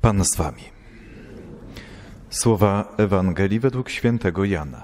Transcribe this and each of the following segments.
Pan z wami. Słowa Ewangelii według świętego Jana.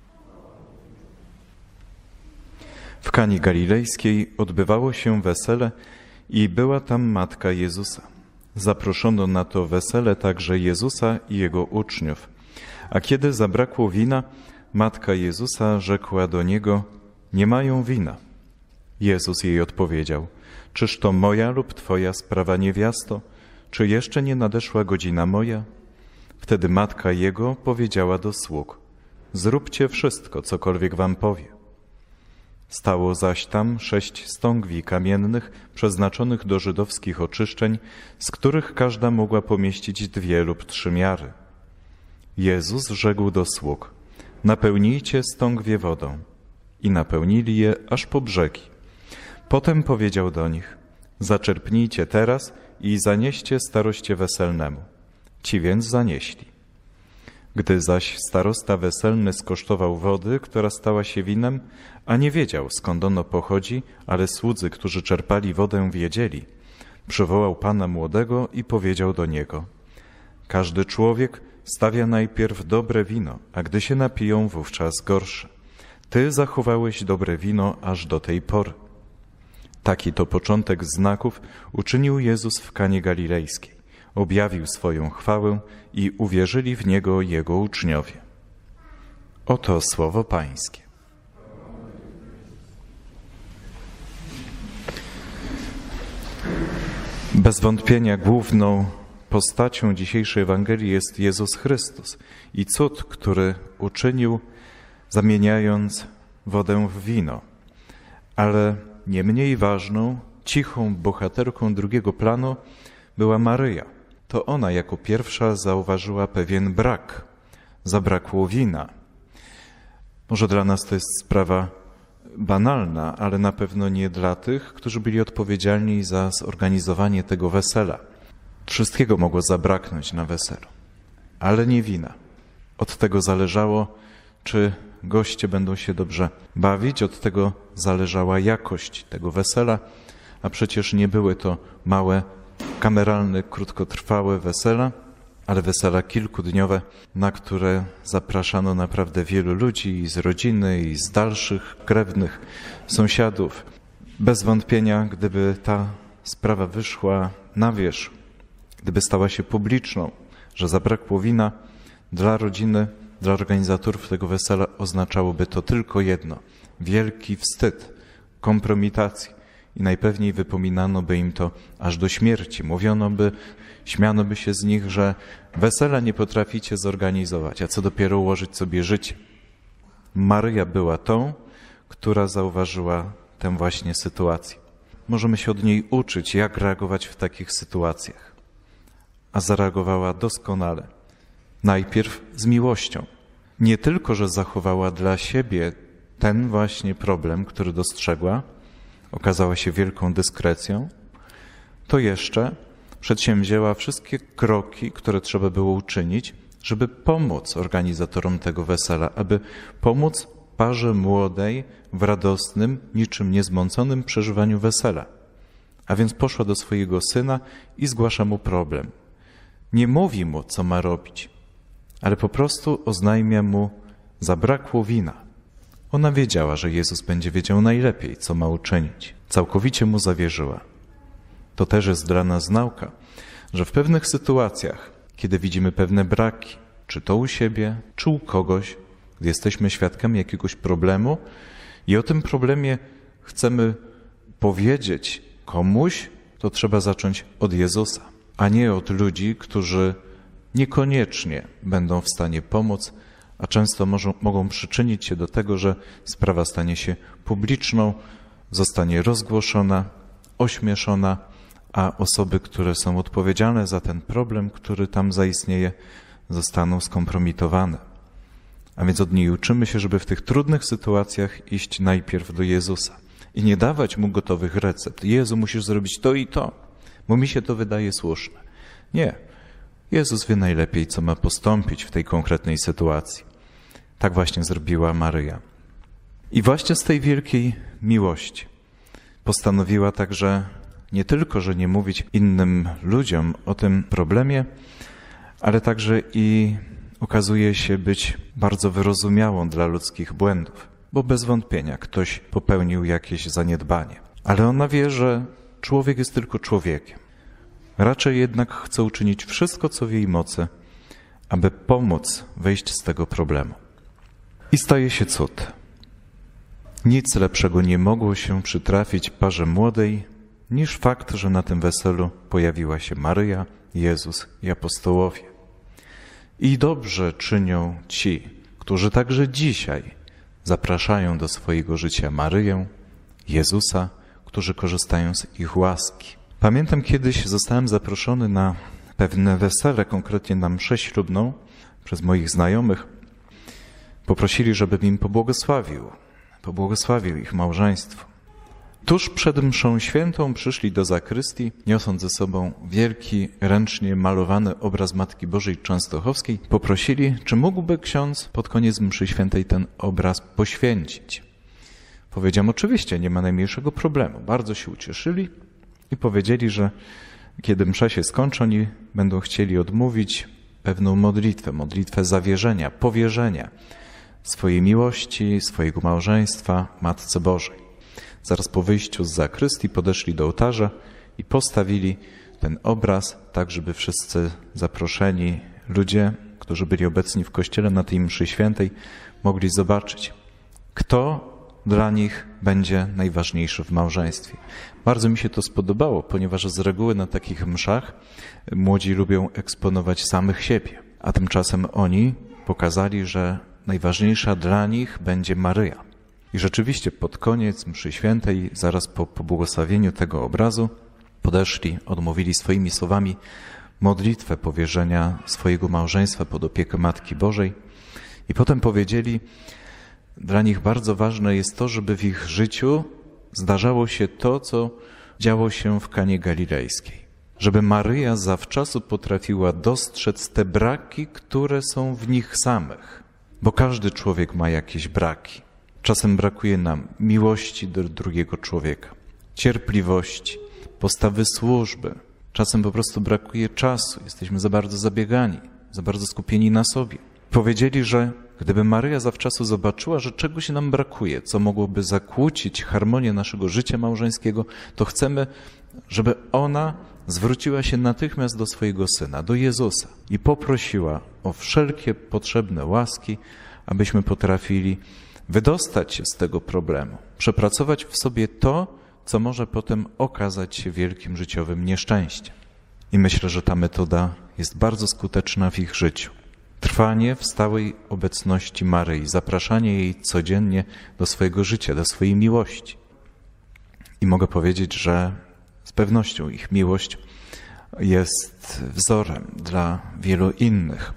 W Kani Galilejskiej odbywało się wesele i była tam matka Jezusa. Zaproszono na to wesele także Jezusa i Jego uczniów. A kiedy zabrakło wina, matka Jezusa rzekła do Niego: nie mają wina. Jezus jej odpowiedział: czyż to moja lub Twoja sprawa, niewiasto? Czy jeszcze nie nadeszła godzina moja? Wtedy matka Jego powiedziała do sług: zróbcie wszystko, cokolwiek wam powie. Stało zaś tam 6 stągwi kamiennych, przeznaczonych do żydowskich oczyszczeń, z których każda mogła pomieścić 2 lub 3 miary. Jezus rzekł do sług: napełnijcie stągwie wodą. I napełnili je aż po brzegi. Potem powiedział do nich: zaczerpnijcie teraz i zanieście staroście weselnemu. Ci więc zanieśli. Gdy zaś starosta weselny skosztował wody, która stała się winem, a nie wiedział, skąd ono pochodzi, ale słudzy, którzy czerpali wodę, wiedzieli, przywołał pana młodego i powiedział do niego: każdy człowiek stawia najpierw dobre wino, a gdy się napiją, wówczas gorsze. Ty zachowałeś dobre wino aż do tej pory. Taki to początek znaków uczynił Jezus w Kanie Galilejskiej. Objawił swoją chwałę i uwierzyli w Niego Jego uczniowie. Oto słowo Pańskie. Bez wątpienia główną postacią dzisiejszej Ewangelii jest Jezus Chrystus i cud, który uczynił, zamieniając wodę w wino. Ale nie mniej ważną, cichą bohaterką drugiego planu była Maryja. To ona jako pierwsza zauważyła pewien brak. Zabrakło wina. Może dla nas to jest sprawa banalna, ale na pewno nie dla tych, którzy byli odpowiedzialni za zorganizowanie tego wesela. Wszystkiego mogło zabraknąć na weselu, ale nie wina. Od tego zależało, czy goście będą się dobrze bawić, od tego zależała jakość tego wesela, a przecież nie były to małe, kameralne, krótkotrwałe wesela, ale wesela kilkudniowe, na które zapraszano naprawdę wielu ludzi i z rodziny, i z dalszych krewnych, sąsiadów. Bez wątpienia, gdyby ta sprawa wyszła na wierzch, gdyby stała się publiczną, że zabrakło wina, dla rodziny, dla organizatorów tego wesela oznaczałoby to tylko jedno: wielki wstyd, kompromitacji i najpewniej wypominano by im to aż do śmierci. Mówiono by, śmiano by się z nich, że wesela nie potraficie zorganizować, a co dopiero ułożyć sobie życie. Maryja była tą, która zauważyła tę właśnie sytuację. Możemy się od niej uczyć, jak reagować w takich sytuacjach. A zareagowała doskonale. Najpierw z miłością. Nie tylko, że zachowała dla siebie ten właśnie problem, który dostrzegła, okazała się wielką dyskrecją, to jeszcze przedsięwzięła wszystkie kroki, które trzeba było uczynić, żeby pomóc organizatorom tego wesela, aby pomóc parze młodej w radosnym, niczym niezmąconym przeżywaniu wesela. A więc poszła do swojego syna i zgłasza mu problem. Nie mówi mu, co ma robić, ale po prostu oznajmia mu: zabrakło wina. Ona wiedziała, że Jezus będzie wiedział najlepiej, co ma uczynić. Całkowicie mu zawierzyła. To też jest dla nas nauka, że w pewnych sytuacjach, kiedy widzimy pewne braki, czy to u siebie, czy u kogoś, gdy jesteśmy świadkami jakiegoś problemu i o tym problemie chcemy powiedzieć komuś, to trzeba zacząć od Jezusa, a nie od ludzi, którzy niekoniecznie będą w stanie pomóc, a często mogą przyczynić się do tego, że sprawa stanie się publiczną, zostanie rozgłoszona, ośmieszona, a osoby, które są odpowiedzialne za ten problem, który tam zaistnieje, zostaną skompromitowane. A więc od niej uczymy się, żeby w tych trudnych sytuacjach iść najpierw do Jezusa i nie dawać Mu gotowych recept. Jezu, musisz zrobić to i to, bo mi się to wydaje słuszne. Nie. Jezus wie najlepiej, co ma postąpić w tej konkretnej sytuacji. Tak właśnie zrobiła Maryja. I właśnie z tej wielkiej miłości postanowiła także nie tylko, że nie mówić innym ludziom o tym problemie, ale także i okazuje się być bardzo wyrozumiałą dla ludzkich błędów, bo bez wątpienia ktoś popełnił jakieś zaniedbanie. Ale ona wie, że człowiek jest tylko człowiekiem. Raczej jednak chce uczynić wszystko, co w jej mocy, aby pomóc wyjść z tego problemu. I staje się cud. Nic lepszego nie mogło się przytrafić parze młodej, niż fakt, że na tym weselu pojawiła się Maryja, Jezus i apostołowie. I dobrze czynią ci, którzy także dzisiaj zapraszają do swojego życia Maryję, Jezusa, którzy korzystają z ich łaski. Pamiętam, kiedyś zostałem zaproszony na pewne wesele, konkretnie na mszę ślubną przez moich znajomych. Poprosili, żebym im pobłogosławił ich małżeństwo. Tuż przed mszą świętą przyszli do zakrystii, niosąc ze sobą wielki, ręcznie malowany obraz Matki Bożej Częstochowskiej. Poprosili, czy mógłby ksiądz pod koniec mszy świętej ten obraz poświęcić. Powiedziałem, oczywiście, nie ma najmniejszego problemu. Bardzo się ucieszyli i powiedzieli, że kiedy msza się skończy, oni będą chcieli odmówić pewną modlitwę zawierzenia, powierzenia swojej miłości, swojego małżeństwa Matce Bożej. Zaraz po wyjściu z zakrystii podeszli do ołtarza i postawili ten obraz tak, żeby wszyscy zaproszeni ludzie, którzy byli obecni w kościele na tej mszy świętej, mogli zobaczyć, kto dla nich będzie najważniejszy w małżeństwie. Bardzo mi się to spodobało, ponieważ z reguły na takich mszach młodzi lubią eksponować samych siebie, a tymczasem oni pokazali, że najważniejsza dla nich będzie Maryja. I rzeczywiście pod koniec mszy świętej, zaraz po pobłogosławieniu tego obrazu, podeszli, odmówili swoimi słowami modlitwę powierzenia swojego małżeństwa pod opiekę Matki Bożej i potem powiedzieli, dla nich bardzo ważne jest to, żeby w ich życiu zdarzało się to, co działo się w Kanie Galilejskiej. Żeby Maryja zawczasu potrafiła dostrzec te braki, które są w nich samych. Bo każdy człowiek ma jakieś braki. Czasem brakuje nam miłości do drugiego człowieka, cierpliwości, postawy służby. Czasem po prostu brakuje czasu, jesteśmy za bardzo zabiegani, za bardzo skupieni na sobie. Powiedzieli, że gdyby Maryja zawczasu zobaczyła, że czegoś nam brakuje, co mogłoby zakłócić harmonię naszego życia małżeńskiego, to chcemy, żeby ona zwróciła się natychmiast do swojego Syna, do Jezusa i poprosiła o wszelkie potrzebne łaski, abyśmy potrafili wydostać się z tego problemu, przepracować w sobie to, co może potem okazać się wielkim życiowym nieszczęściem. I myślę, że ta metoda jest bardzo skuteczna w ich życiu. Trwanie w stałej obecności Maryi, zapraszanie jej codziennie do swojego życia, do swojej miłości. I mogę powiedzieć, że z pewnością ich miłość jest wzorem dla wielu innych.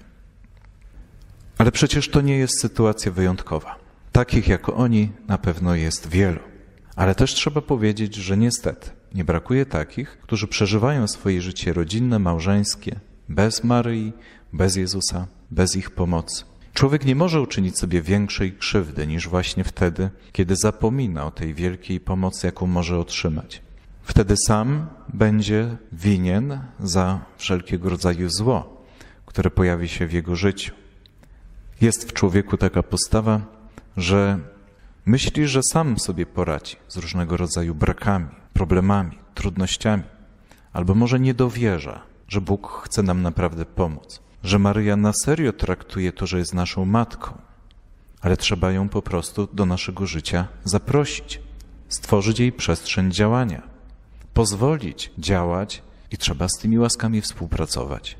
Ale przecież to nie jest sytuacja wyjątkowa. Takich jak oni na pewno jest wielu. Ale też trzeba powiedzieć, że niestety nie brakuje takich, którzy przeżywają swoje życie rodzinne, małżeńskie bez Maryi, bez Jezusa, bez ich pomocy. Człowiek nie może uczynić sobie większej krzywdy niż właśnie wtedy, kiedy zapomina o tej wielkiej pomocy, jaką może otrzymać. Wtedy sam będzie winien za wszelkiego rodzaju zło, które pojawi się w jego życiu. Jest w człowieku taka postawa, że myśli, że sam sobie poradzi z różnego rodzaju brakami, problemami, trudnościami, albo może nie dowierza, że Bóg chce nam naprawdę pomóc, że Maryja na serio traktuje to, że jest naszą matką, ale trzeba ją po prostu do naszego życia zaprosić, stworzyć jej przestrzeń działania, pozwolić działać i trzeba z tymi łaskami współpracować.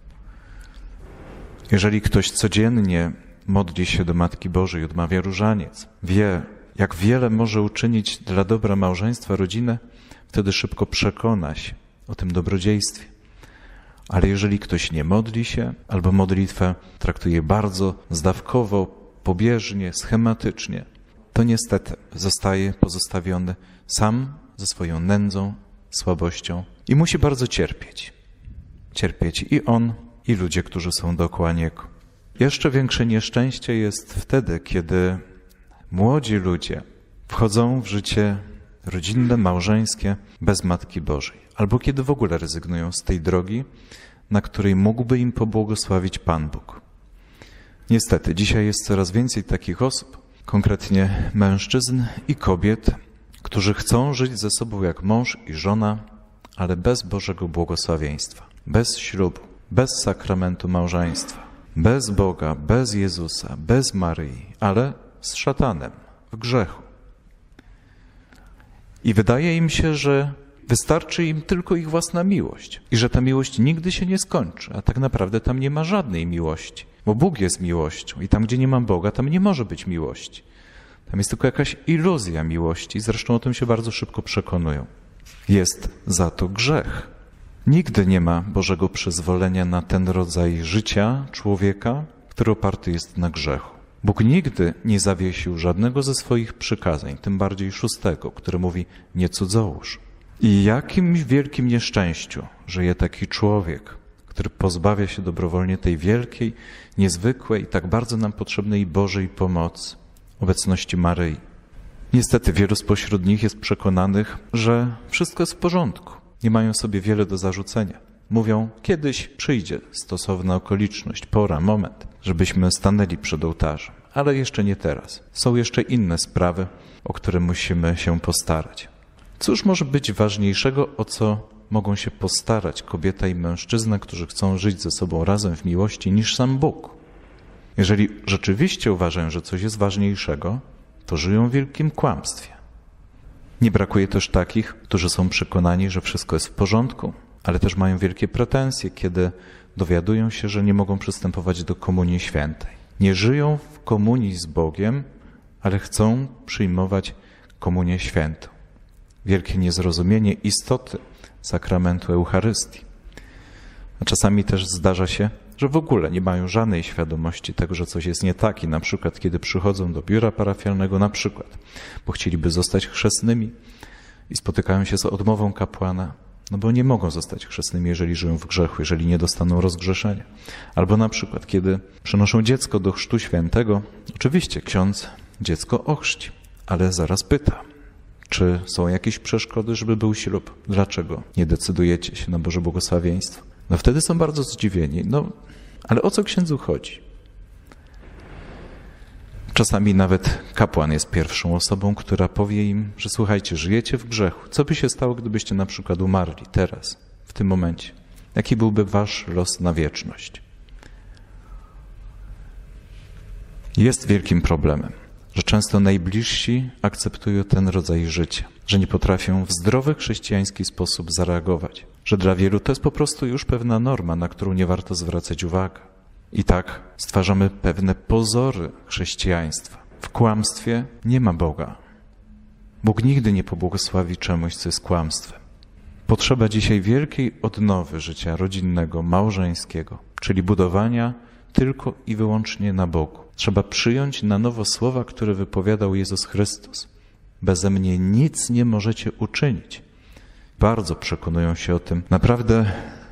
Jeżeli ktoś codziennie modli się do Matki Bożej, odmawia różaniec, wie, jak wiele może uczynić dla dobra małżeństwa, rodziny, wtedy szybko przekona się o tym dobrodziejstwie. Ale jeżeli ktoś nie modli się, albo modlitwę traktuje bardzo zdawkowo, pobieżnie, schematycznie, to niestety zostaje pozostawiony sam ze swoją nędzą, słabością i musi bardzo cierpieć. Cierpieć i on, i ludzie, którzy są dookoła niego. Jeszcze większe nieszczęście jest wtedy, kiedy młodzi ludzie wchodzą w życie rodzinne, małżeńskie, bez Matki Bożej. Albo kiedy w ogóle rezygnują z tej drogi, na której mógłby im pobłogosławić Pan Bóg. Niestety, dzisiaj jest coraz więcej takich osób, konkretnie mężczyzn i kobiet, którzy chcą żyć ze sobą jak mąż i żona, ale bez Bożego błogosławieństwa, bez ślubu, bez sakramentu małżeństwa, bez Boga, bez Jezusa, bez Maryi, ale z szatanem, w grzechu. I wydaje im się, że wystarczy im tylko ich własna miłość i że ta miłość nigdy się nie skończy, a tak naprawdę tam nie ma żadnej miłości, bo Bóg jest miłością i tam, gdzie nie ma Boga, tam nie może być miłości. Tam jest tylko jakaś iluzja miłości, zresztą o tym się bardzo szybko przekonują. Jest za to grzech. Nigdy nie ma Bożego przyzwolenia na ten rodzaj życia człowieka, który oparty jest na grzechu. Bóg nigdy nie zawiesił żadnego ze swoich przykazań, tym bardziej 6, który mówi nie cudzołóż. I jakimś wielkim nieszczęściu żyje taki człowiek, który pozbawia się dobrowolnie tej wielkiej, niezwykłej, tak bardzo nam potrzebnej Bożej pomocy, obecności Maryi. Niestety wielu spośród nich jest przekonanych, że wszystko jest w porządku. Nie mają sobie wiele do zarzucenia. Mówią, kiedyś przyjdzie stosowna okoliczność, pora, moment, żebyśmy stanęli przed ołtarzem. Ale jeszcze nie teraz. Są jeszcze inne sprawy, o które musimy się postarać. Cóż może być ważniejszego, o co mogą się postarać kobieta i mężczyzna, którzy chcą żyć ze sobą razem w miłości, niż sam Bóg? Jeżeli rzeczywiście uważają, że coś jest ważniejszego, to żyją w wielkim kłamstwie. Nie brakuje też takich, którzy są przekonani, że wszystko jest w porządku, ale też mają wielkie pretensje, kiedy dowiadują się, że nie mogą przystępować do Komunii Świętej. Nie żyją w komunii z Bogiem, ale chcą przyjmować Komunię Świętą. Wielkie niezrozumienie istoty sakramentu Eucharystii. A czasami też zdarza się, że w ogóle nie mają żadnej świadomości tego, że coś jest nie tak i na przykład kiedy przychodzą do biura parafialnego, na przykład, bo chcieliby zostać chrzestnymi i spotykają się z odmową kapłana, no bo nie mogą zostać chrzestnymi, jeżeli żyją w grzechu, jeżeli nie dostaną rozgrzeszenia. Albo na przykład, kiedy przenoszą dziecko do chrztu świętego, oczywiście ksiądz dziecko ochrzci, ale zaraz pyta, czy są jakieś przeszkody, żeby był ślub? Dlaczego nie decydujecie się na Boże błogosławieństwo? No wtedy są bardzo zdziwieni. No, ale o co księdzu chodzi? Czasami nawet kapłan jest pierwszą osobą, która powie im, że słuchajcie, żyjecie w grzechu. Co by się stało, gdybyście na przykład umarli teraz, w tym momencie? Jaki byłby wasz los na wieczność? Jest wielkim problemem, że często najbliżsi akceptują ten rodzaj życia, że nie potrafią w zdrowy chrześcijański sposób zareagować, że dla wielu to jest po prostu już pewna norma, na którą nie warto zwracać uwagi. I tak stwarzamy pewne pozory chrześcijaństwa. W kłamstwie nie ma Boga. Bóg nigdy nie pobłogosławi czemuś, co jest kłamstwem. Potrzeba dzisiaj wielkiej odnowy życia rodzinnego, małżeńskiego, czyli budowania tylko i wyłącznie na Bogu. Trzeba przyjąć na nowo słowa, które wypowiadał Jezus Chrystus. Beze mnie nic nie możecie uczynić. Bardzo przekonują się o tym naprawdę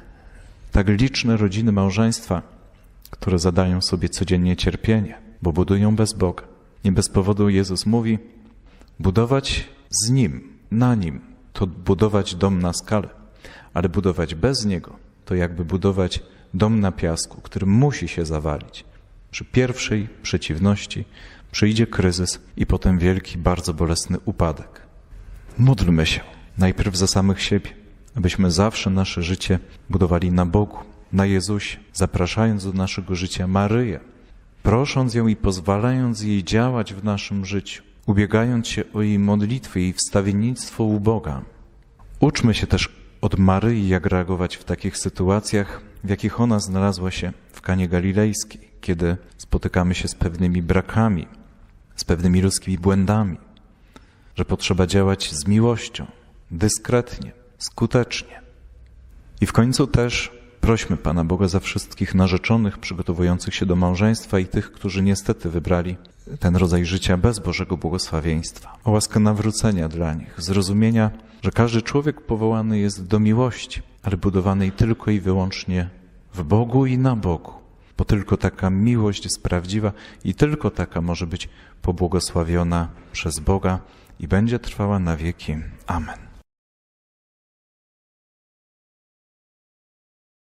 tak liczne rodziny, małżeństwa, które zadają sobie codziennie cierpienie, bo budują bez Boga. Nie bez powodu Jezus mówi, budować z Nim, na Nim, to budować dom na skalę, ale budować bez Niego, to jakby budować dom na piasku, który musi się zawalić. Przy pierwszej przeciwności przyjdzie kryzys i potem wielki, bardzo bolesny upadek. Módlmy się najpierw za samych siebie, abyśmy zawsze nasze życie budowali na Bogu, na Jezusie, zapraszając do naszego życia Maryję, prosząc ją i pozwalając jej działać w naszym życiu, ubiegając się o jej modlitwy i wstawiennictwo u Boga. Uczmy się też od Maryi, jak reagować w takich sytuacjach, w jakich ona znalazła się w Kanie Galilejskiej, kiedy spotykamy się z pewnymi brakami, z pewnymi ludzkimi błędami, że potrzeba działać z miłością, dyskretnie, skutecznie. I w końcu też prośmy Pana Boga za wszystkich narzeczonych przygotowujących się do małżeństwa i tych, którzy niestety wybrali ten rodzaj życia bez Bożego błogosławieństwa. O łaskę nawrócenia dla nich, zrozumienia, że każdy człowiek powołany jest do miłości, ale budowanej tylko i wyłącznie w Bogu i na Bogu. Bo tylko taka miłość jest prawdziwa i tylko taka może być pobłogosławiona przez Boga i będzie trwała na wieki. Amen.